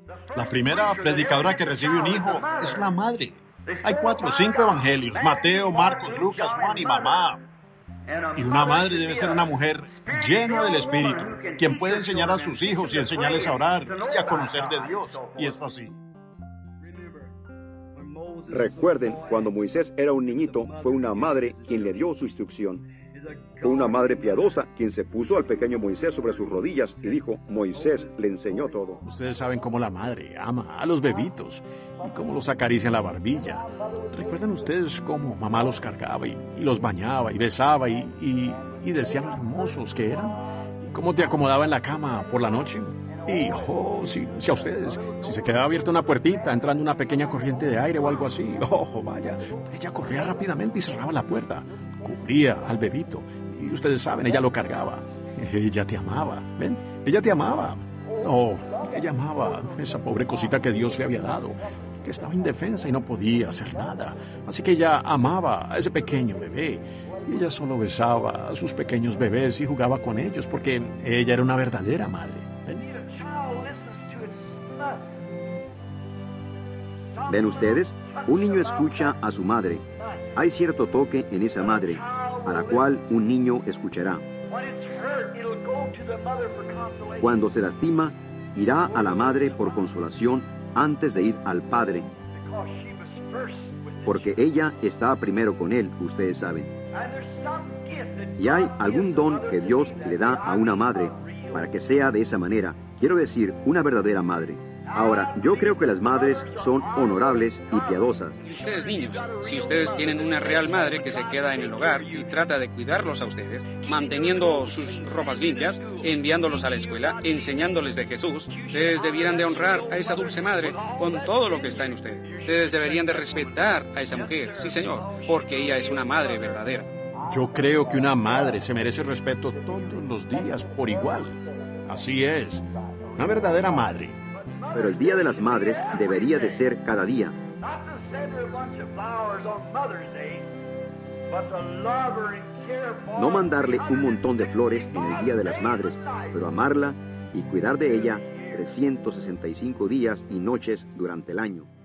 La primera predicadora que recibe un hijo es la madre. Hay 4 o 5 evangelios: Mateo, Marcos, Lucas, Juan y mamá. Y una madre debe ser una mujer llena del Espíritu, quien puede enseñar a sus hijos y enseñarles a orar y a conocer de Dios. Y eso así. Recuerden, cuando Moisés era un niñito, fue una madre quien le dio su instrucción. Fue una madre piadosa quien se puso al pequeño Moisés sobre sus rodillas y dijo: Moisés le enseñó todo. Ustedes saben cómo la madre ama a los bebitos y cómo los acaricia en la barbilla. ¿Recuerdan ustedes cómo mamá los cargaba y los bañaba y besaba y decía lo hermosos que eran? ¿Y cómo te acomodaba en la cama por la noche? Y, si a ustedes, si se quedaba abierta una puertita, entrando una pequeña corriente de aire o algo así, vaya, ella corría rápidamente y cerraba la puerta, cubría al bebito, y ustedes saben, ella lo cargaba. Ella te amaba, ¿ven? Ella te amaba. Ella amaba esa pobre cosita que Dios le había dado, que estaba indefensa y no podía hacer nada. Así que ella amaba a ese pequeño bebé. Y ella solo besaba a sus pequeños bebés y jugaba con ellos, porque ella era una verdadera madre. ¿Ven? ¿Ven ustedes? Un niño escucha a su madre. Hay cierto toque en esa madre, a la cual un niño escuchará. Cuando se lastima, irá a la madre por consolación antes de ir al padre, porque ella está primero con él, ustedes saben. Y hay algún don que Dios le da a una madre para que sea de esa manera, quiero decir, una verdadera madre. Ahora, yo creo que las madres son honorables y piadosas. Y ustedes, niños, si ustedes tienen una real madre que se queda en el hogar y trata de cuidarlos a ustedes, manteniendo sus ropas limpias, enviándolos a la escuela, enseñándoles de Jesús, ustedes debieran de honrar a esa dulce madre con todo lo que está en ustedes. Ustedes deberían de respetar a esa mujer, sí señor, porque ella es una madre verdadera. Yo creo que una madre se merece respeto todos los días por igual. Así es, una verdadera madre. Pero el Día de las Madres debería de ser cada día. No mandarle un montón de flores en el Día de las Madres, pero amarla y cuidar de ella 365 días y noches durante el año.